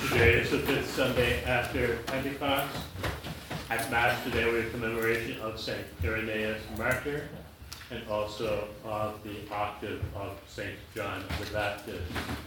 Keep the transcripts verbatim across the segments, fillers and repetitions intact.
Today is the fifth Sunday after Pentecost. At Mass today we have commemoration of Saint Irenaeus Martyr and also of the octave of Saint John the Baptist.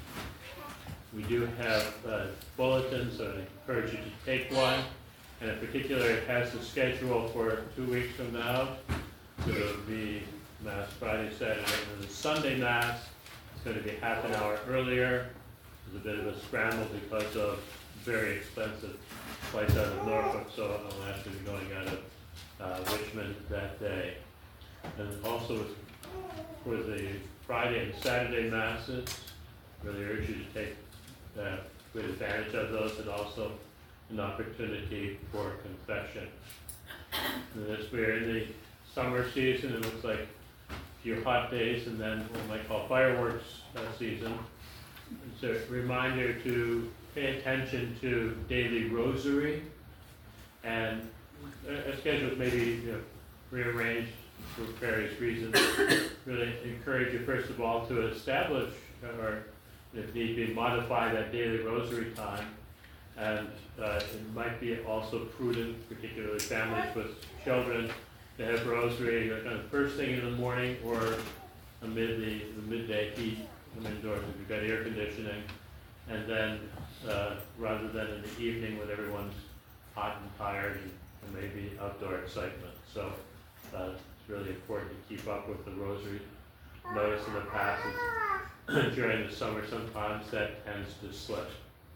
We do have uh, bulletins, so I encourage you to take one. And in particular, it has the schedule for two weeks from now. So it'll be Mass Friday, Saturday, and the Sunday Mass. It's going to be half an hour earlier. There's a bit of a scramble because of very expensive flights out of Norfolk, so I'll actually be going out of uh, Richmond that day. And also for the Friday and Saturday Masses, really urge you to take uh, good advantage of those, and also an opportunity for confession. And as we're in the summer season, it looks like a few hot days and then what we might call fireworks uh, season. It's a reminder to pay attention to daily rosary, and a schedule maybe you know, rearranged for various reasons. Really encourage you first of all to establish, or if need be, modify that daily rosary time. And uh, it might be also prudent, particularly families with children, to have rosary kind of first thing in the morning or amid the, the midday heat. Come indoors if you've got air conditioning, and then uh, rather than in the evening when everyone's hot and tired and, and maybe outdoor excitement. So uh, it's really important to keep up with the rosary. Notice in the past during the summer sometimes that tends to slip.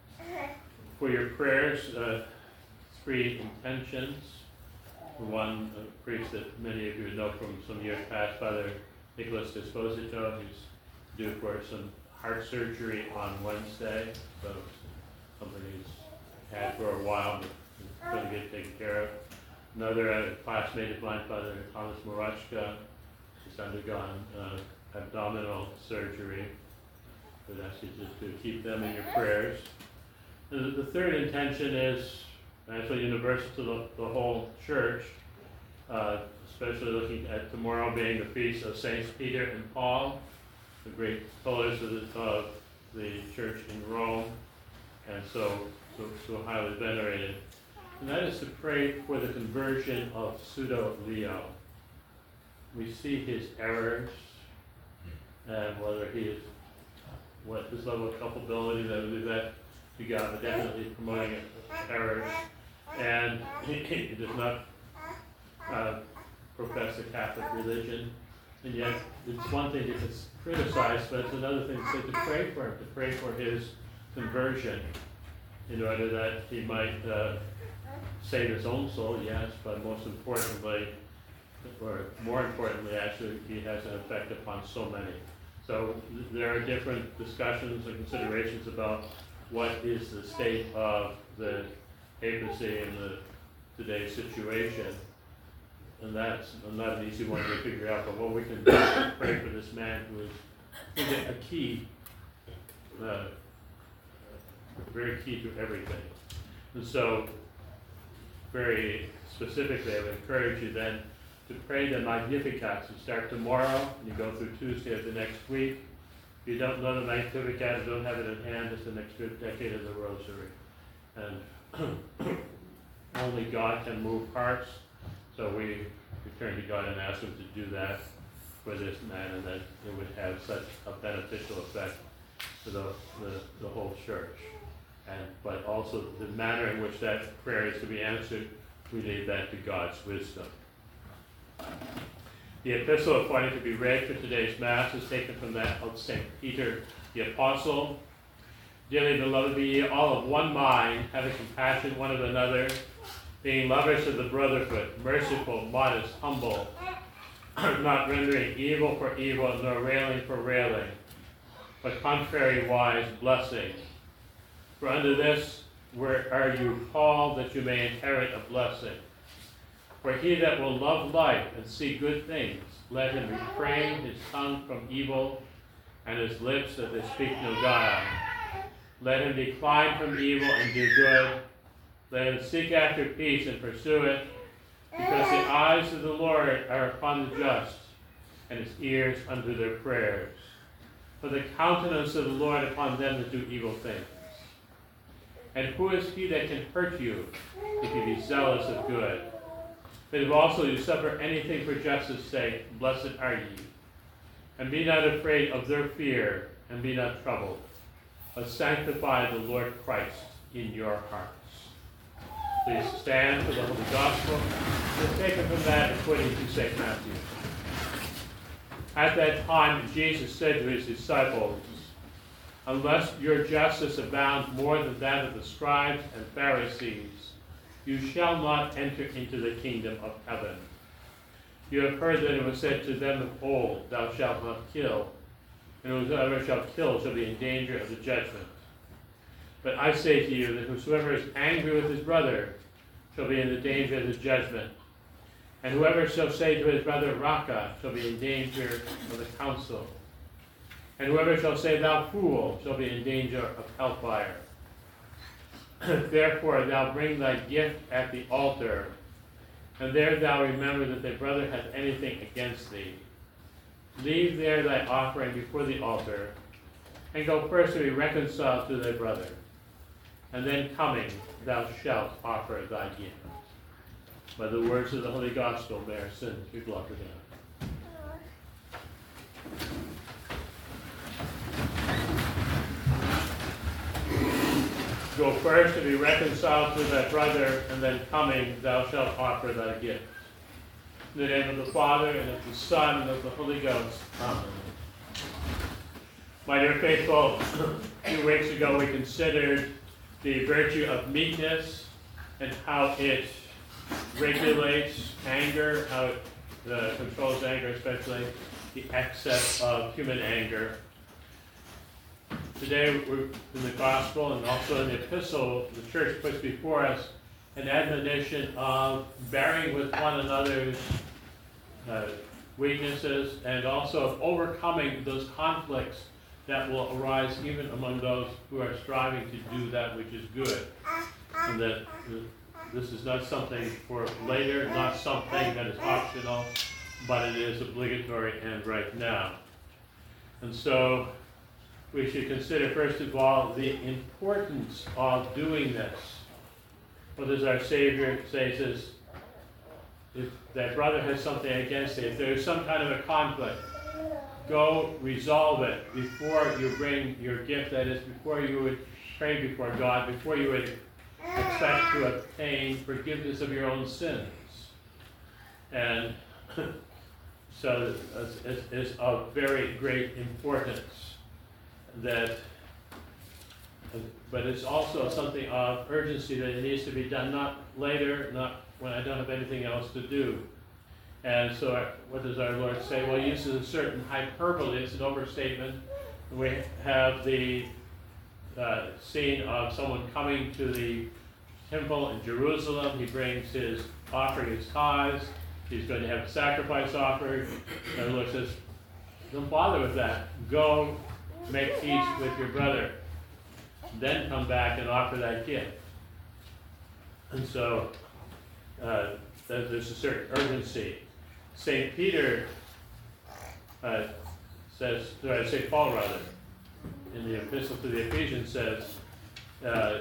For your prayers, uh, three intentions. One uh, priest that many of you know from some years past, Father Nicholas Esposito, who's due for some heart surgery on Wednesday, so something he's had for a while, but he's going to get taken care of. Another uh, classmate of mine, Father Thomas Marachka, has undergone uh, abdominal surgery. But ask you just to keep them in your prayers. And the third intention is actually universal to the, the whole church, uh, especially looking at tomorrow being the feast of Saints Peter and Paul, the great pillars of the, of the church in Rome, and so, so so highly venerated. And that is to pray for the conversion of Pseudo Leo. We see his errors and whether he is, what his level of culpability, that would be that to God, but definitely promoting errors. And he, he does not uh, profess the Catholic religion. And yet, it's one thing to criticize, but it's another thing to, to pray for him, to pray for his conversion, in order that he might uh, save his own soul, yes, but most importantly, or more importantly, actually, he has an effect upon so many. So th- there are different discussions and considerations about what is the state of the papacy in the today's situation. And that's not an easy one to figure out, but what we can do is pray for this man who is a key, uh, very key to everything. And so, very specifically, I would encourage you then to pray the Magnificat. You start tomorrow, and you go through Tuesday of the next week. If you don't know the Magnificat, you don't have it in hand, it's the next good decade of the Rosary. And only God can move hearts. So we turn to God and ask him to do that for this man, and that it would have such a beneficial effect to the, the, the whole church. And but also the manner in which that prayer is to be answered, we leave that to God's wisdom. The epistle appointed to be read for today's Mass is taken from that of Saint Peter the Apostle. Dearly beloved, be ye all of one mind, having compassion one of another, being lovers of the brotherhood, merciful, modest, humble, not rendering evil for evil, nor railing for railing, but contrariwise blessing. For unto this where are you called, that you may inherit a blessing. For he that will love life and see good things, let him refrain his tongue from evil, and his lips that they speak no guile. Let him decline from evil and do good. Let him seek after peace and pursue it, because the eyes of the Lord are upon the just, and his ears unto their prayers. For the countenance of the Lord upon them that do evil things. And who is he that can hurt you if you be zealous of good? But if also you suffer anything for justice' sake, blessed are ye. And be not afraid of their fear, and be not troubled, but sanctify the Lord Christ in your hearts. Please stand for the Holy Gospel. Let's take it from that according to Saint Matthew. At that time, Jesus said to his disciples, unless your justice abounds more than that of the scribes and Pharisees, you shall not enter into the kingdom of heaven. You have heard that it was said to them of old, thou shalt not kill, and whosoever shall kill shall be in danger of the judgment. But I say to you that whosoever is angry with his brother shall be in the danger of the judgment. And whoever shall say to his brother, Raca, shall be in danger of the council. And whoever shall say, thou fool, shall be in danger of hellfire. Therefore thou bring thy gift at the altar, and there thou remember that thy brother hath anything against thee. Leave there thy offering before the altar, and go first to be reconciled to thy brother. And then coming, thou shalt offer thy gift. By the words of the Holy Gospel, may our sins be blotted out. Go first to be reconciled to thy brother, and then coming, thou shalt offer thy gift. In the name of the Father, and of the Son, and of the Holy Ghost. Amen. My dear faithful, a few weeks ago we considered the virtue of meekness and how it regulates anger, how it uh, controls anger, especially the excess of human anger. Today, we're in the Gospel and also in the Epistle, the Church puts before us an admonition of bearing with one another's uh, weaknesses, and also of overcoming those conflicts that will arise even among those who are striving to do that which is good. And that this is not something for later, not something that is optional, but it is obligatory and right now. And so we should consider, first of all, the importance of doing this. What does our Savior say? He says, if thy brother has something against thee, if there is some kind of a conflict, go resolve it before you bring your gift, that is, before you would pray before God, before you would expect to obtain forgiveness of your own sins. And so it's, it's of very great importance that, but it's also something of urgency that it needs to be done, not later, not when I don't have anything else to do. And so what does our Lord say? Well, he uses a certain hyperbole. It's an overstatement. We have the uh, scene of someone coming to the temple in Jerusalem. He brings his offering, his tithes. He's going to have a sacrifice offered. And our Lord says, don't bother with that. Go make peace with your brother. Then come back and offer that gift. And so uh, there's a certain urgency. Saint Peter uh, says, sorry, Saint Paul rather, in the epistle to the Ephesians says, uh,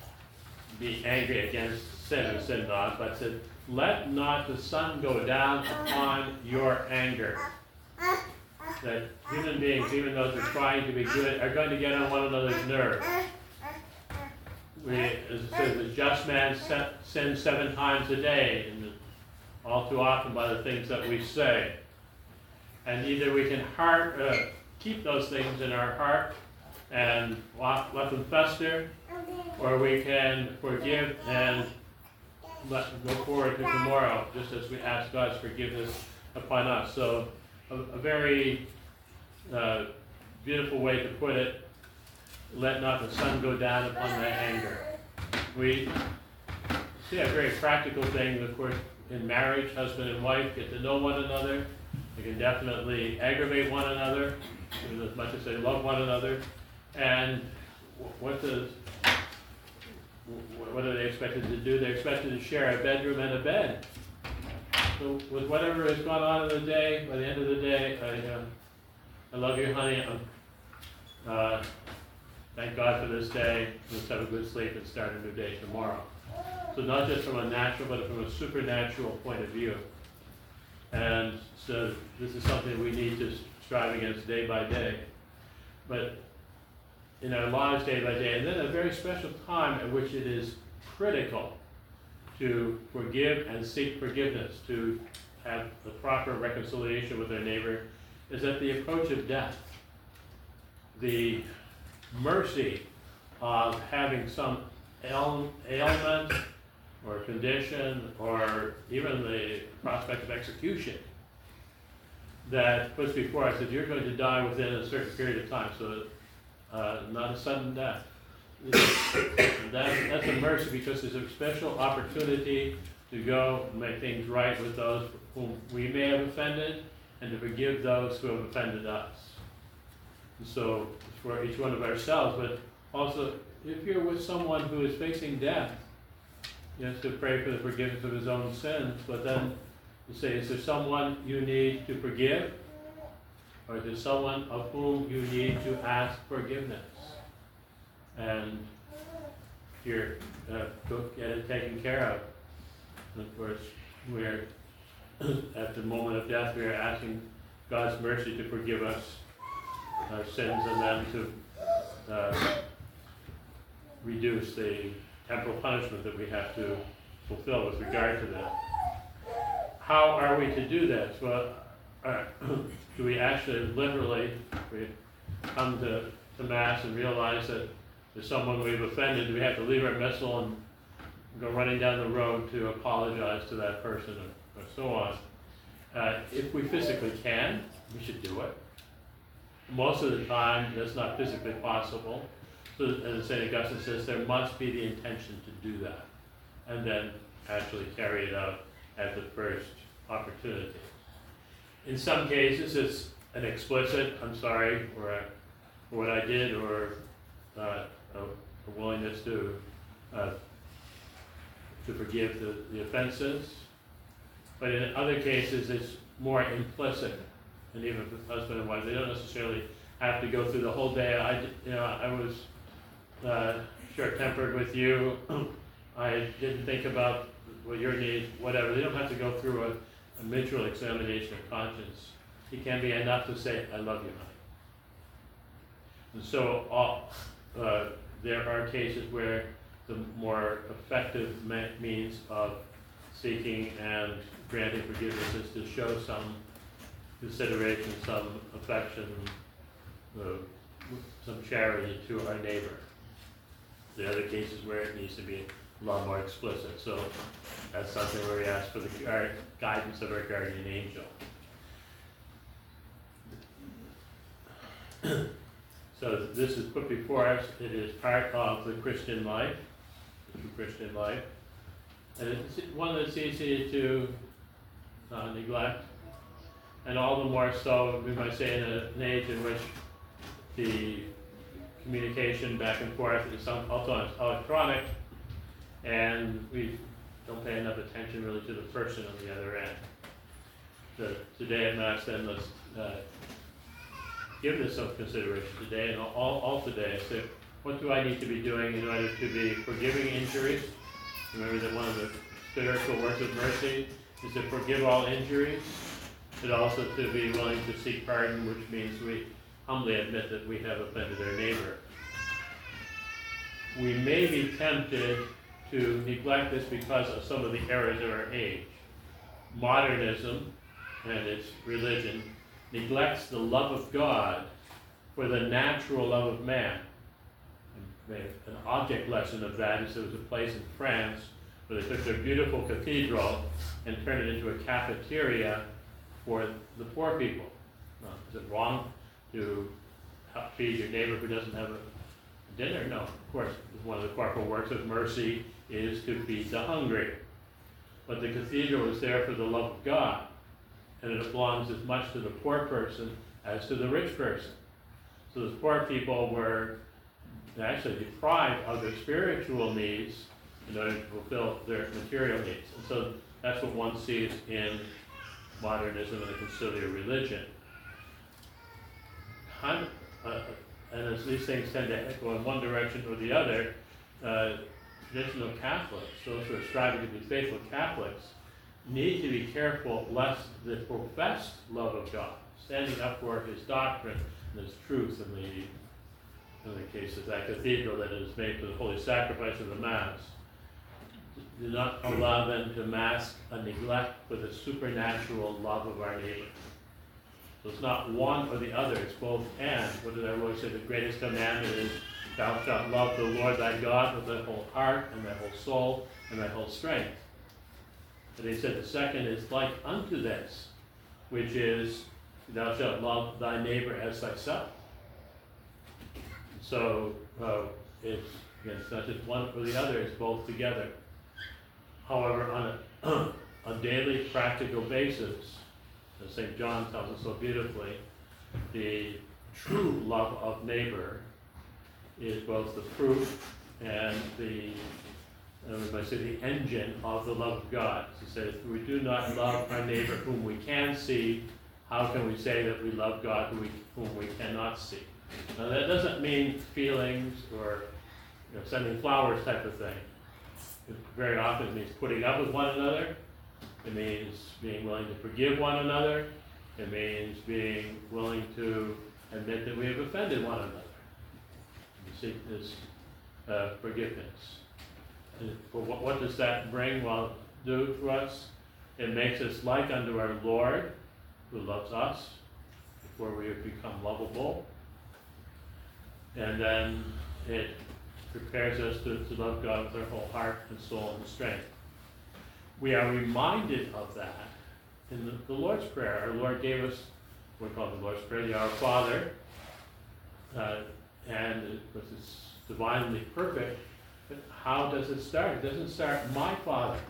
be angry against sin and sin not, but said, let not the sun go down upon your anger. That human beings, even though they're trying to be good, are going to get on one another's nerves. We, as it says, the just man sins seven times a day, and all too often by the things that we say. And either we can heart, uh, keep those things in our heart and let them fester, or we can forgive and let go forward to tomorrow, just as we ask God's forgiveness upon us. So a, a very uh, beautiful way to put it, let not the sun go down upon thy anger. We see a very practical thing, of course, in marriage, husband and wife get to know one another. They can definitely aggravate one another, as much as they love one another. And what does what are they expected to do? They're expected to share a bedroom and a bed. So with whatever has gone on in the day, by the end of the day, I, uh, I love you, honey. I'm, uh, thank God for this day, let's have a good sleep and start a new day tomorrow. So not just from a natural, but from a supernatural point of view. And so this is something we need to strive against day by day. But in our lives day by day, and then a very special time at which it is critical to forgive and seek forgiveness, to have the proper reconciliation with our neighbor, is at the approach of death. The mercy of having some ail- ailment or condition or even the prospect of execution that puts before us that you're going to die within a certain period of time, so uh, not a sudden death. that, that's a mercy because there's a special opportunity to go and make things right with those whom we may have offended and to forgive those who have offended us. And so for each one of ourselves, but also if you're with someone who is facing death, you have to pray for the forgiveness of his own sins, but then you say, is there someone you need to forgive? Or is there someone of whom you need to ask forgiveness? And you're uh, go get it taken care of. And of course, we're at the moment of death, we are asking God's mercy to forgive us our sins and then to uh, reduce the temporal punishment that we have to fulfill with regard to that. How are we to do this? Well, uh, do we actually literally we come to, to Mass and realize that there's someone we've offended? Do we have to leave our missal and go running down the road to apologize to that person or, or so on? Uh, if we physically can, we should do it. Most of the time, that's not physically possible. So, as Saint Augustine says, there must be the intention to do that, and then actually carry it out at the first opportunity. In some cases, it's an explicit, I'm sorry for, uh, for what I did, or uh, a, a willingness to uh, to forgive the, the offenses. But in other cases, it's more implicit. And even with husband and wife, they don't necessarily have to go through the whole day. I, you know, I was uh, short-tempered with you. I didn't think about what your needs, whatever. They don't have to go through a, a mutual examination of conscience. It can be enough to say, I love you, honey. And so all, uh, there are cases where the more effective me- means of seeking and granting forgiveness is to show some consideration, some affection, uh, some charity to our neighbor. There are other cases where it needs to be a lot more explicit. So that's something where we ask for the gu- guidance of our guardian angel. So this is put before us. It is part of the Christian life, the true Christian life. And it's one that's easy to uh, neglect. And all the more so, we might say, in a, an age in which the communication back and forth is some, also electronic, and we don't pay enough attention really to the person on the other end. So today at Mass, then, let's uh, give this some consideration today, and all, all today. So what do I need to be doing in order to be forgiving injuries? Remember that one of the spiritual works of mercy is to forgive all injuries, but also to be willing to seek pardon, which means we humbly admit that we have offended our neighbor. We may be tempted to neglect this because of some of the errors of our age. Modernism and its religion neglects the love of God for the natural love of man. And an object lesson of that is there was a place in France where they took their beautiful cathedral and turned it into a cafeteria for the poor people. Now, is it wrong to help feed your neighbor who doesn't have a dinner? No, of course. One of the corporal works of mercy is to feed the hungry. But the cathedral is there for the love of God, and it belongs as much to the poor person as to the rich person. So the poor people were actually deprived of their spiritual needs in order to fulfill their material needs. And so that's what one sees in modernism and the conciliar religion. I'm, uh, and as these things tend to go in one direction or the other, uh, traditional Catholics, those who are striving to be faithful Catholics, need to be careful lest the professed love of God, standing up for his doctrine and his truth in the, in the case of that cathedral that is made for the holy sacrifice of the Mass, do not allow them to mask a neglect for the supernatural love of our neighbor. So it's not one or the other, it's both and. What did our Lord say? The greatest commandment is, thou shalt love the Lord thy God with thy whole heart and thy whole soul and thy whole strength. And he said the second is like unto this, which is, thou shalt love thy neighbor as thyself. So uh, it's, again, it's not just one or the other, it's both together. However, on a, a daily practical basis, as Saint John tells us so beautifully, the true love of neighbor is both the proof and the, uh, we might say, the engine of the love of God. He says, if we do not love our neighbor whom we can see, how can we say that we love God whom we, whom we cannot see? Now that doesn't mean feelings or, you know, sending flowers type of thing. It very often means putting up with one another. It means being willing to forgive one another. It means being willing to admit that we have offended one another. And seek this uh, forgiveness. And for what, what does that bring? Well, do to us? It makes us like unto our Lord, who loves us before we have become lovable. And then it prepares us to, to love God with our whole heart and soul and strength. We are reminded of that in the, the Lord's Prayer. Our Lord gave us what we call the Lord's Prayer, the Our Father, uh, and it was divinely perfect. But how does it start? It doesn't start, my Father.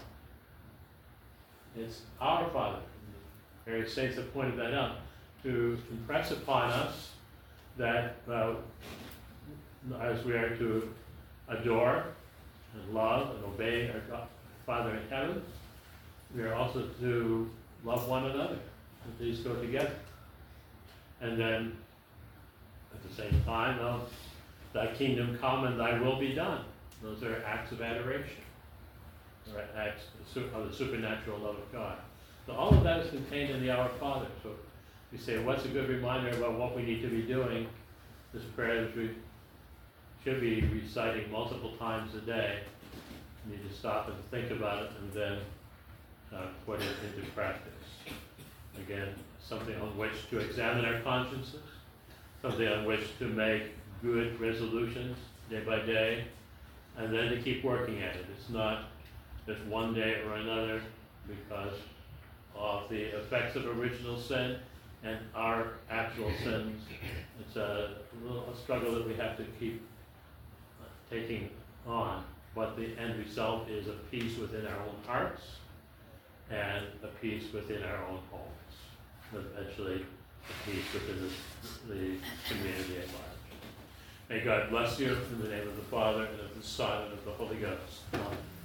It's our Father. Various saints have pointed that out to impress upon us that uh, as we are to adore and love and obey our God, Father in heaven, we are also to love one another. And these go together. And then, at the same time, well, thy kingdom come and thy will be done. Those are acts of adoration, or acts of the supernatural love of God. So all of that is contained in the Our Father. So we say, what's a good reminder about what we need to be doing? This prayer that we should be reciting multiple times a day. We need to stop and think about it and then uh, put it into practice. Again, something on which to examine our consciences, something on which to make good resolutions day by day, and then to keep working at it. It's not just one day or another because of the effects of original sin and our actual sins. It's a, little, a struggle that we have to keep taking on. But the end result is a peace within our own hearts and a peace within our own homes. And eventually, a peace within the, the community at large. May God bless you in the name of the Father, and of the Son, and of the Holy Ghost. Amen.